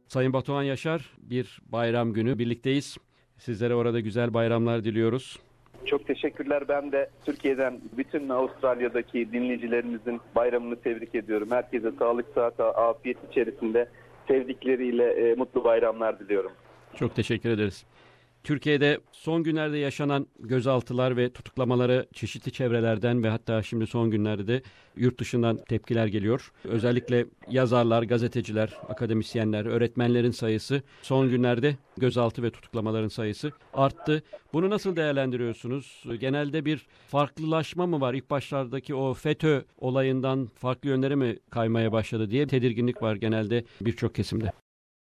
Sayın Batuhan Yaşar, bir bayram günü birlikteyiz. Sizlere orada güzel bayramlar diliyoruz. Çok teşekkürler. Ben de Türkiye'den bütün Avustralya'daki dinleyicilerimizin bayramını tebrik ediyorum. Herkese sağlık, sıhhat, afiyet içerisinde sevdikleriyle mutlu bayramlar diliyorum. Çok teşekkür ederiz. Türkiye'de son günlerde yaşanan gözaltılar ve tutuklamaları çeşitli çevrelerden ve hatta şimdi son günlerde de yurt dışından tepkiler geliyor. Özellikle yazarlar, gazeteciler, akademisyenler, öğretmenlerin sayısı son günlerde gözaltı ve tutuklamaların sayısı arttı. Bunu nasıl değerlendiriyorsunuz? Genelde bir farklılaşma mı var? İlk başlardaki o FETÖ olayından farklı yönlere mi kaymaya başladı diye tedirginlik var genelde birçok kesimde.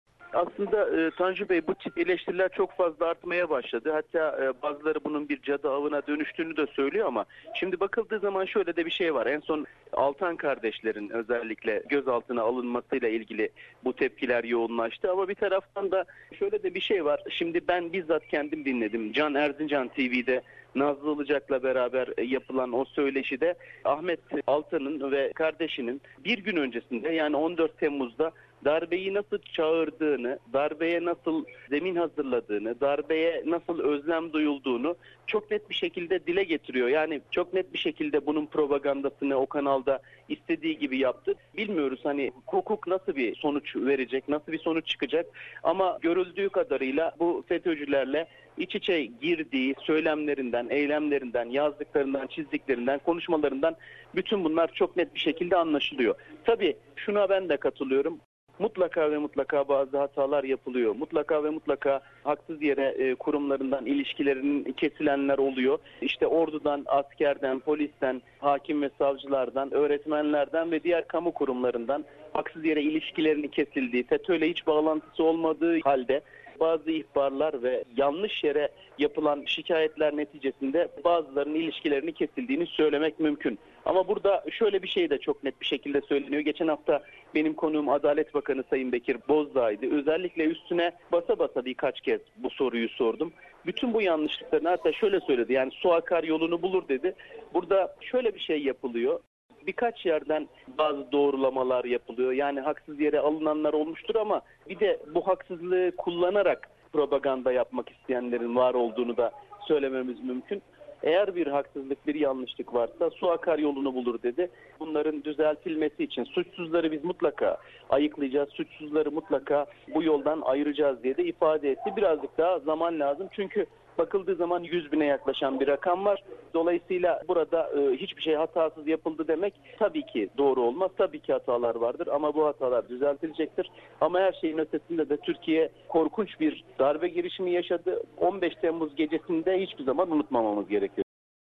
Aslında Tanju Bey, bu tip eleştiriler çok fazla artmaya başladı. Hatta bazıları bunun bir cadı avına dönüştüğünü de söylüyor ama şimdi bakıldığı zaman şöyle de bir şey var. En son Altan kardeşlerin özellikle gözaltına alınmasıyla ilgili bu tepkiler yoğunlaştı. Ama bir taraftan da şöyle de bir şey var. Şimdi ben bizzat kendim dinledim. Can Erzincan TV'de Nazlı Ilıcak'la beraber yapılan o söyleşide Ahmet Altan'ın ve kardeşinin bir gün öncesinde, yani 14 Temmuz'da darbeyi nasıl çağırdığını, darbeye nasıl zemin hazırladığını, darbeye nasıl özlem duyulduğunu çok net bir şekilde dile getiriyor. Yani çok net bir şekilde bunun propagandasını o kanalda istediği gibi yaptı. Bilmiyoruz hani hukuk nasıl bir sonuç verecek, nasıl bir sonuç çıkacak ama görüldüğü kadarıyla bu FETÖ'cülerle iç içe girdiği söylemlerinden, eylemlerinden, yazdıklarından, çizdiklerinden, konuşmalarından bütün bunlar çok net bir şekilde anlaşılıyor. Tabii şuna ben de katılıyorum. Mutlaka ve mutlaka bazı hatalar yapılıyor. Mutlaka ve mutlaka haksız yere kurumlarından ilişkilerinin kesilenler oluyor. İşte ordudan, askerden, polisten, hakim ve savcılardan, öğretmenlerden ve diğer kamu kurumlarından haksız yere ilişkilerinin kesildiği, FETÖ'yle hiç bağlantısı olmadığı halde bazı ihbarlar ve yanlış yere yapılan şikayetler neticesinde bazılarının ilişkilerini kesildiğini söylemek mümkün. Ama burada şöyle bir şey de çok net bir şekilde söyleniyor. Geçen hafta benim konuğum Adalet Bakanı Sayın Bekir Bozdağ'ydı. Özellikle üstüne basa basa birkaç kez bu soruyu sordum. Bütün bu yanlışlıklarını hatta şöyle söyledi, yani su akar yolunu bulur dedi. Burada şöyle bir şey yapılıyor. Birkaç yerden bazı doğrulamalar yapılıyor. Yani haksız yere alınanlar olmuştur ama bir de bu haksızlığı kullanarak propaganda yapmak isteyenlerin var olduğunu da söylememiz mümkün. Eğer bir haksızlık, bir yanlışlık varsa su akar yolunu bulur dedi. Bunların düzeltilmesi için suçsuzları biz mutlaka ayıklayacağız, suçsuzları mutlaka bu yoldan ayıracağız diye de ifade etti. Birazcık daha zaman lazım çünkü bakıldığı zaman 100 bine yaklaşan bir rakam var. Dolayısıyla burada hiçbir şey hatasız yapıldı demek tabii ki doğru olmaz. Tabii ki hatalar vardır ama bu hatalar düzeltilecektir. Ama her şeyin ötesinde de Türkiye korkunç bir darbe girişimi yaşadı. 15 Temmuz gecesinde hiçbir zaman unutmamamız gerekiyor.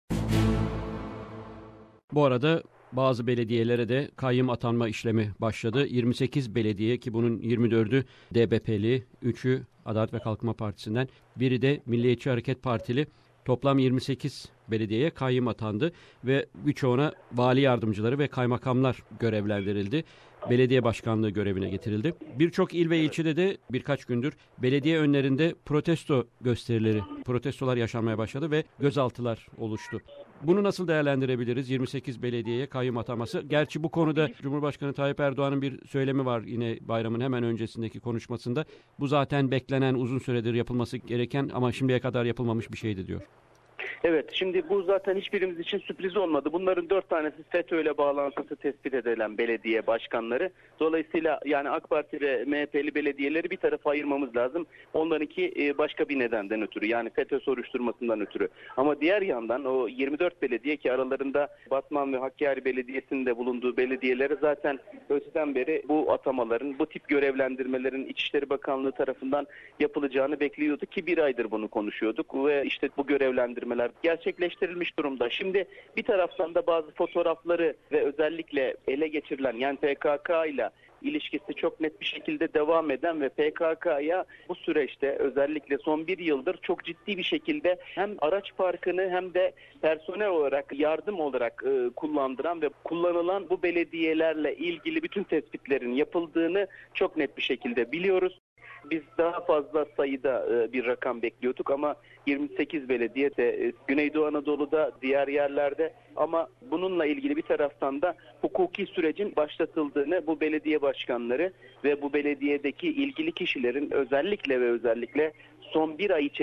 Bu arada bazı belediyelere de kayyım atanma işlemi başladı. 28 belediye, ki bunun 24'ü DBP'li, 3'ü Adalet ve Kalkınma Partisi'nden, biri de Milliyetçi Hareket Partili. Toplam 28 belediyeye kayyım atandı ve birçoğuna vali yardımcıları ve kaymakamlar görevlendirildi. Belediye başkanlığı görevine getirildi. Birçok il ve ilçede de birkaç gündür belediye önlerinde protesto gösterileri, protestolar yaşanmaya başladı ve gözaltılar oluştu. Bunu nasıl değerlendirebiliriz? 28 belediyeye kayyum ataması. Gerçi bu konuda Cumhurbaşkanı Tayyip Erdoğan'ın bir söylemi var yine bayramın hemen öncesindeki konuşmasında. Bu zaten beklenen, uzun süredir yapılması gereken ama şimdiye kadar yapılmamış bir şeydi diyor. Evet, şimdi bu zaten hiçbirimiz için sürpriz olmadı. Bunların 4 tanesi FETÖ ile bağlantısı tespit edilen belediye başkanları. Dolayısıyla yani AK Parti ve MHP'li belediyeleri bir tarafa ayırmamız lazım. Onlarınki başka bir nedenden ötürü, yani FETÖ soruşturmasından ötürü. Ama diğer yandan o 24 belediye, ki aralarında Batman ve Hakkari Belediyesi'nin de bulunduğu belediyeleri zaten öteden beri bu atamaların, bu tip görevlendirmelerin İçişleri Bakanlığı tarafından yapılacağını bekliyordu ki bir aydır bunu konuşuyorduk ve işte bu görevlendirmeler gerçekleştirilmiş durumda. Şimdi bir taraftan da bazı fotoğrafları ve özellikle ele geçirilen, yani PKK ile ilişkisi çok net bir şekilde devam eden ve PKK'ya bu süreçte özellikle son bir yıldır çok ciddi bir şekilde hem araç parkını hem de personel olarak, yardım olarak kullandıran ve kullanılan bu belediyelerle ilgili bütün tespitlerin yapıldığını çok net bir şekilde biliyoruz. Biz daha fazla sayıda bir rakam bekliyorduk ama 28 belediye de Güneydoğu Anadolu'da, diğer yerlerde, ama bununla ilgili bir taraftan da hukuki sürecin başlatıldığını bu belediye başkanları ve bu belediyedeki ilgili kişilerin özellikle son bir ay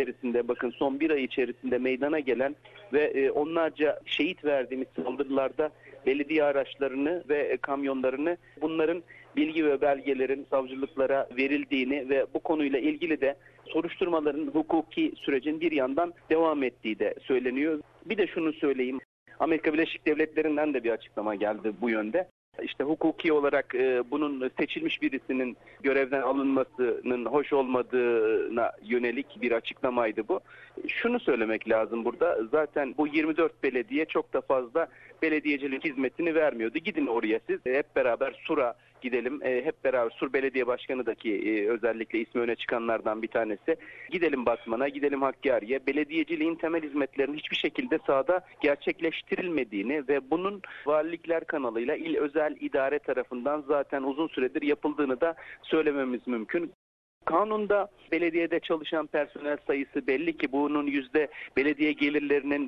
içerisinde meydana gelen ve onlarca şehit verdiğimiz saldırılarda belediye araçlarını ve kamyonlarını, bunların bilgi ve belgelerin savcılıklara verildiğini ve bu konuyla ilgili de soruşturmaların, hukuki sürecin bir yandan devam ettiği de söyleniyor. Bir de şunu söyleyeyim. Amerika Birleşik Devletleri'nden de bir açıklama geldi bu yönde. İşte hukuki olarak bunun seçilmiş birisinin görevden alınmasının hoş olmadığına yönelik bir açıklamaydı bu. Şunu söylemek lazım burada. Zaten bu 24 belediye çok da fazla belediyecilik hizmetini vermiyordu. Gidin oraya siz, hep beraber Sur'a gidelim. Hep beraber Sur Belediye Başkanı da ki özellikle ismi öne çıkanlardan bir tanesi. Gidelim Batman'a, gidelim Hakkari'ye. Belediyeciliğin temel hizmetlerinin hiçbir şekilde sahada gerçekleştirilmediğini ve bunun valilikler kanalıyla il özel idare tarafından zaten uzun süredir yapıldığını da söylememiz mümkün. Kanunda belediyede çalışan personel sayısı belli ki bunun belediye gelirlerinin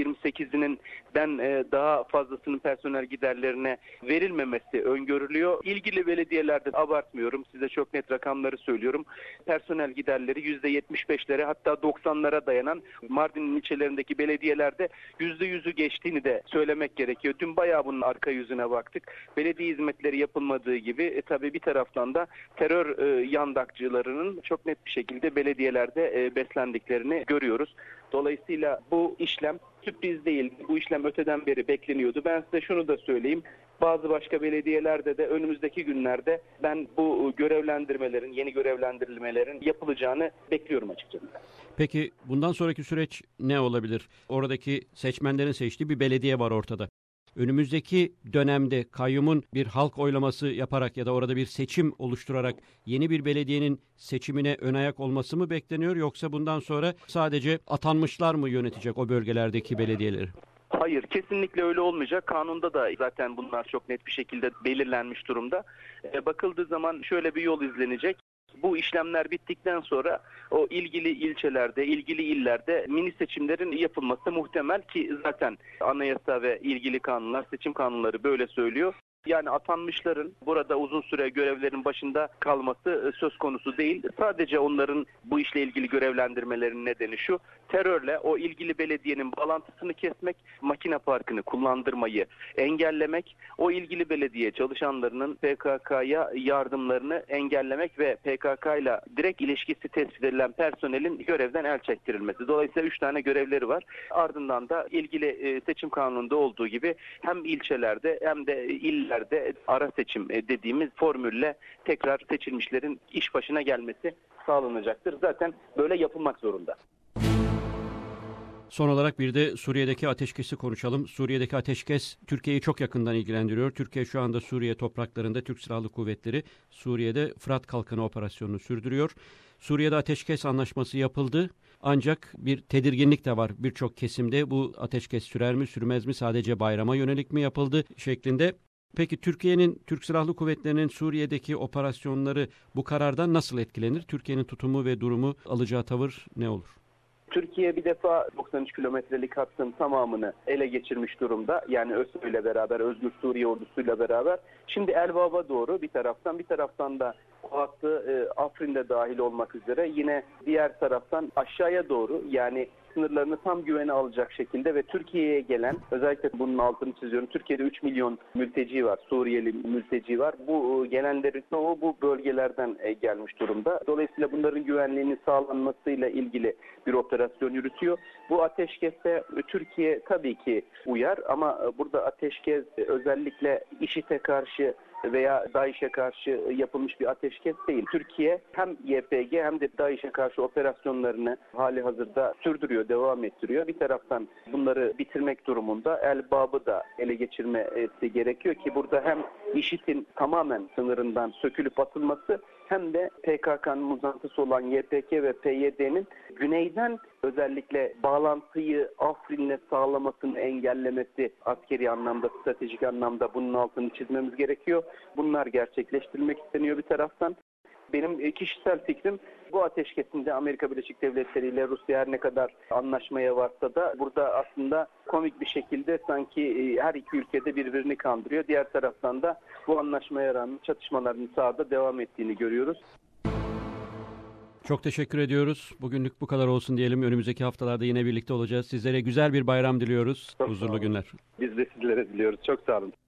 %28'inden daha fazlasının personel giderlerine verilmemesi öngörülüyor. İlgili belediyelerde, abartmıyorum, size çok net rakamları söylüyorum, personel giderleri %75'lere hatta 90'lara dayanan Mardin'in ilçelerindeki belediyelerde %100'ü geçtiğini de söylemek gerekiyor. Dün bayağı bunun arka yüzüne baktık. Belediye hizmetleri yapılmadığı gibi tabii bir taraftan da terör yandakçıları çok net bir şekilde belediyelerde beslendiklerini görüyoruz. Dolayısıyla bu işlem sürpriz değil. Bu işlem öteden beri bekleniyordu. Ben size şunu da söyleyeyim. Bazı başka belediyelerde de önümüzdeki günlerde ben bu yeni görevlendirilmelerin yapılacağını bekliyorum açıkçası. Peki bundan sonraki süreç ne olabilir? Oradaki seçmenlerin seçtiği bir belediye var ortada. Önümüzdeki dönemde kayyumun bir halk oylaması yaparak ya da orada bir seçim oluşturarak yeni bir belediyenin seçimine ön ayak olması mı bekleniyor, yoksa bundan sonra sadece atanmışlar mı yönetecek o bölgelerdeki belediyeleri? Hayır, kesinlikle öyle olmayacak. Kanunda da zaten bunlar çok net bir şekilde belirlenmiş durumda. Bakıldığı zaman şöyle bir yol izlenecek. Bu işlemler bittikten sonra o ilgili ilçelerde, ilgili illerde mini seçimlerin yapılması muhtemel ki zaten anayasa ve ilgili kanunlar, seçim kanunları böyle söylüyor. Yani atanmışların burada uzun süre görevlerin başında kalması söz konusu değil. Sadece onların bu işle ilgili görevlendirmelerinin nedeni şu: terörle o ilgili belediyenin bağlantısını kesmek, makine parkını kullandırmayı engellemek, o ilgili belediye çalışanlarının PKK'ya yardımlarını engellemek ve PKK ile direkt ilişkisi tespit edilen personelin görevden el çektirilmesi. Dolayısıyla 3 tane görevleri var. Ardından da ilgili seçim kanununda olduğu gibi hem ilçelerde hem de illerde ara seçim dediğimiz formülle tekrar seçilmişlerin iş başına gelmesi sağlanacaktır. Zaten böyle yapılmak zorunda. Son olarak bir de Suriye'deki ateşkesi konuşalım. Suriye'deki ateşkes Türkiye'yi çok yakından ilgilendiriyor. Türkiye şu anda Suriye topraklarında, Türk Silahlı Kuvvetleri Suriye'de Fırat Kalkanı operasyonunu sürdürüyor. Suriye'de ateşkes anlaşması yapıldı. Ancak bir tedirginlik de var birçok kesimde. Bu ateşkes sürer mi, sürmez mi, sadece bayrama yönelik mi yapıldı şeklinde. Peki Türkiye'nin, Türk Silahlı Kuvvetleri'nin Suriye'deki operasyonları bu karardan nasıl etkilenir? Türkiye'nin tutumu ve durumu, alacağı tavır ne olur? Türkiye bir defa 93 kilometrelik hattın tamamını ele geçirmiş durumda. Yani ÖSO ile beraber, Özgür Suriye ordusuyla beraber. Şimdi Elbap'a doğru bir taraftan da o hattı Afrin'de dahil olmak üzere yine diğer taraftan aşağıya doğru, yani sınırlarını tam güvene alacak şekilde ve Türkiye'ye gelen, özellikle bunun altını çiziyorum, Türkiye'de 3 milyon mülteci var, Suriyeli mülteci var. Bu gelenlerin çoğu bu bölgelerden gelmiş durumda. Dolayısıyla bunların güvenliğinin sağlanmasıyla ilgili bir operasyon yürütüyor. Bu ateşkese Türkiye tabii ki uyar ama burada ateşkes özellikle IŞİD'e karşı veya DAEŞ'e karşı yapılmış bir ateşkes değil. Türkiye hem YPG hem de DAEŞ'e karşı operasyonlarını hali hazırda sürdürüyor, devam ettiriyor. Bir taraftan bunları bitirmek durumunda Elbap'ı da ele geçirmesi gerekiyor ki burada hem IŞİD'in tamamen sınırından sökülüp atılması hem de PKK'nın uzantısı olan YPG ve PYD'nin güneyden özellikle bağlantıyı Afrin'le sağlamasını engellemesi, askeri anlamda, stratejik anlamda bunun altını çizmemiz gerekiyor. Bunlar gerçekleştirilmek isteniyor bir taraftan. Benim kişisel fikrim bu ateşkesinde Amerika Birleşik Devletleri ile Rusya her ne kadar anlaşmaya varsa da burada aslında komik bir şekilde sanki her iki ülkede birbirini kandırıyor. Diğer taraftan da bu anlaşmaya rağmen çatışmaların sahada devam ettiğini görüyoruz. Çok teşekkür ediyoruz. Bugünlük bu kadar olsun diyelim. Önümüzdeki haftalarda yine birlikte olacağız. Sizlere güzel bir bayram diliyoruz. Çok Huzurlu günler. Biz de sizlere diliyoruz. Çok sağ olun.